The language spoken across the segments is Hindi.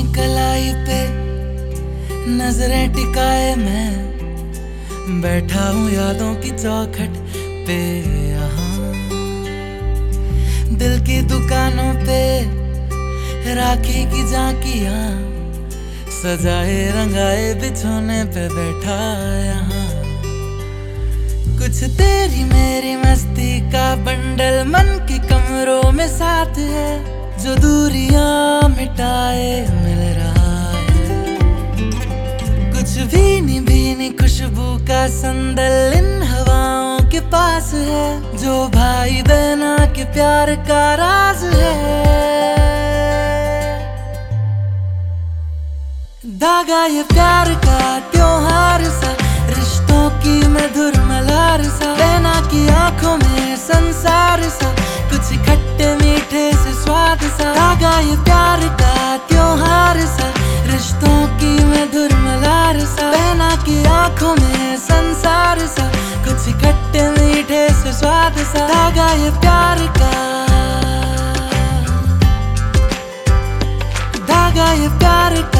कलाई पे नजरें टिकाए मैं बैठा हूँ यादों की चौखट पे। यहाँ दिल की दुकानों पे राखी की झांकियाँ सजाए रंगाए बिछोने पे बैठा यहाँ। कुछ तेरी मेरी मस्ती का बंडल मन के कमरों में साथ है जो दूरियां मिटाए मिल रहा है। कुछ भीनी भीनी खुशबू का संदल इन हवाओं के पास है जो भाई बहना के प्यार का राज है। धागा ये प्यार का त्योहार सा रिश्तों की मधुर मल्हार सा बहना की आंखों में संसार सा कुछ खट्टे मीठे से स्वाद सा। धागा ये प्यार का त्योहार सा रिश्तों की मधुर मल्हार सा बहना की आंखों में संसार सा कुछ खट्टे मीठे से स्वाद सा। धागा ये प्यार का धागा ये प्यार का।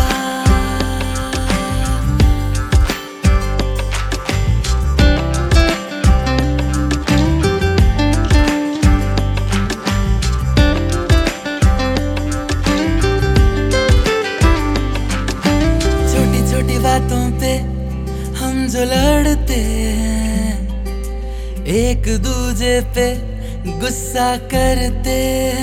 बातों पे हम जो लड़ते हैं एक दूजे पे गुस्सा करते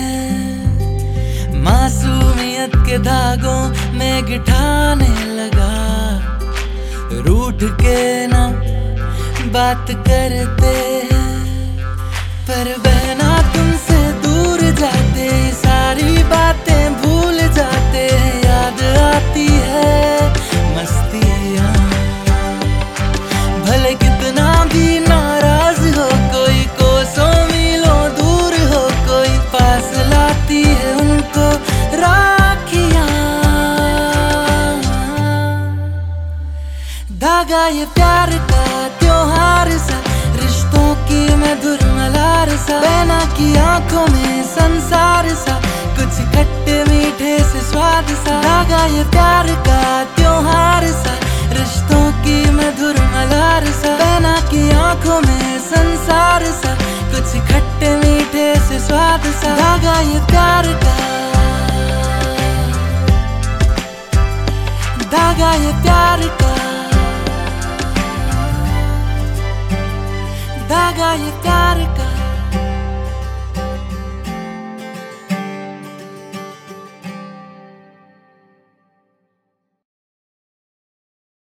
हैं मासूमियत के धागों में गिठाने लगा रूठ के ना बात करते हैं। पर बहना तुमसे दूर जाते सारी बातें भूल जाते याद आती है मस्तियाँ। भले कितना भी नाराज हो कोई कोसों मीलों दूर हो कोई पास लाती है उनको राखियाँ। धागा ये प्यार का त्योहार सा रिश्तों की मधुर मल्हार सा बहना की आंखों में संसार सा कुछ खट्टे मीठे से स्वाद सा। धागा ये प्यार का त्योहार सा रिश्तों की मधुर मल्हार सा बहना की आंखों में संसार सा कुछ खट्टे मीठे से स्वाद सा। धागा ये प्यार का धागा ये प्यार का धागा ये प्यार का।